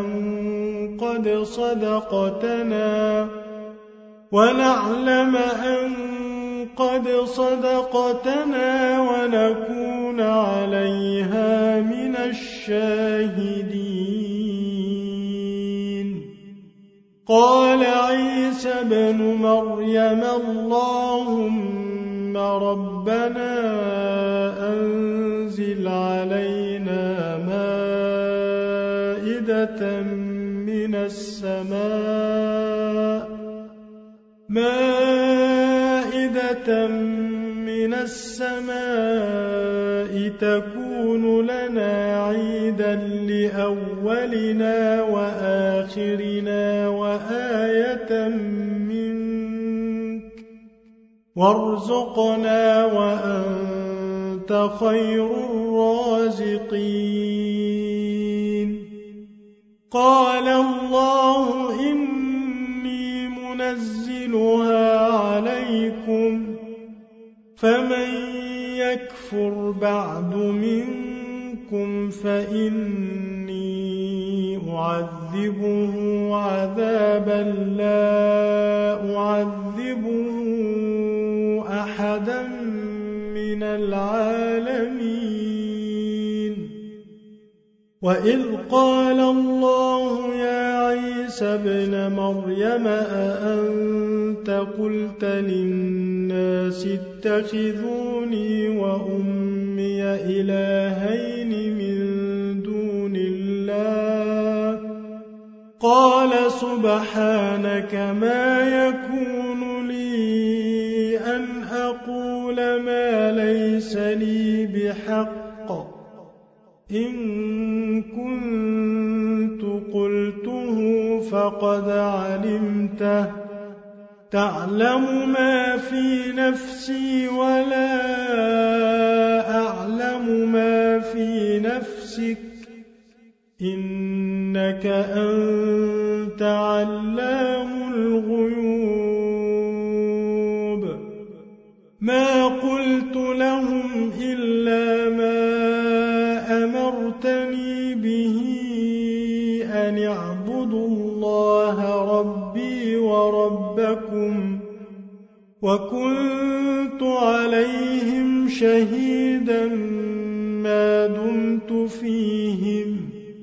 أن قد صدقتنا ونكون عليها من الشاهدين قال عيسى ابن مريم اللهم ربنا أنزل علينا مائدة من السماء تكون لنا عيدا لأولنا وآخرنا وآية منك وارزقنا وأنت خير الرازقين قال الله إني منزلها عليكم فمن يكفر بعد منكم فإني أعذبه عذابا لا أعذبه أحدا من العالمين وإذ قال الله يا عيسى ابن مريم أأنت قلت للناس اتخذوني وأمي إلهين من دون الله قال سبحانك ما يكون لي أن أقول ما ليس لي بحق إن كنت قلته فقد علمته تعلم ما في نفسي ولا أعلم ما في نفسك إنك أنت أنت علام الغيوب ما قلت لهم إلا ما أمرتني به أن اعبدوا الله ربي وربكم وكنت عليهم شهيدا ما دمت فيهم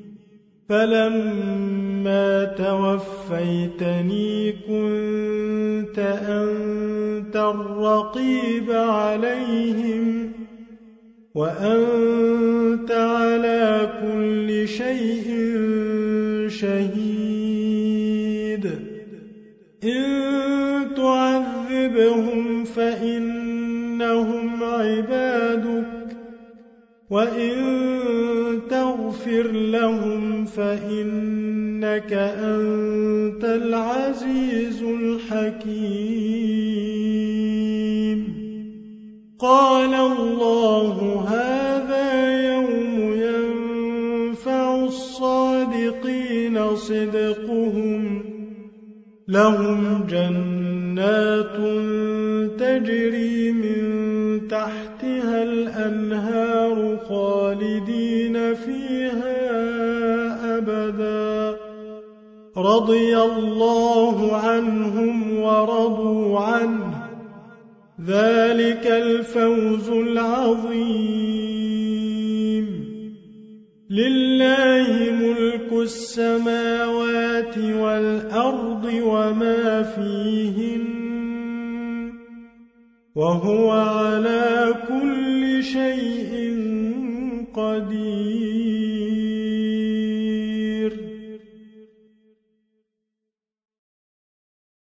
فلما توفيتني كنت أنت الرقيب عليهم وأنت على كل شيء شهيد إن تعذبهم فإنهم عبادك وإن تغفر لهم فإنك أنت العزيز الحكيم قال الله هذا يوم ينفع الصادقين صدقهم لهم جنات تجري من تحتها الأنهار خالدين فيها أبدا رضي الله عنهم ورضوا عنه ذلك الفوز العظيم لله ملك السماوات والأرض وما فيهن وهو على كل شيء قدير